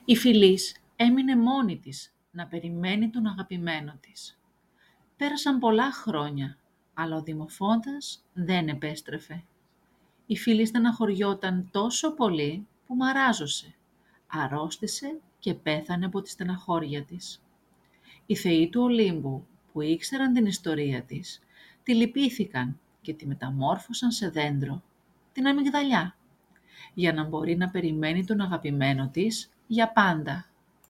Η Φυλής έμεινε μόνη της να περιμένει τον αγαπημένο της. Πέρασαν πολλά χρόνια, αλλά ο Δημοφόντας δεν επέστρεφε. Η Φυλή στεναχωριόταν τόσο πολύ που μαράζωσε. Αρρώστησε και πέθανε από τη στεναχώρια της. Οι θεοί του Ολύμπου που ήξεραν την ιστορία της, τη λυπήθηκαν και τη μεταμόρφωσαν σε δέντρο, την αμυγδαλιά, για να μπορεί να περιμένει τον αγαπημένο της για πάντα.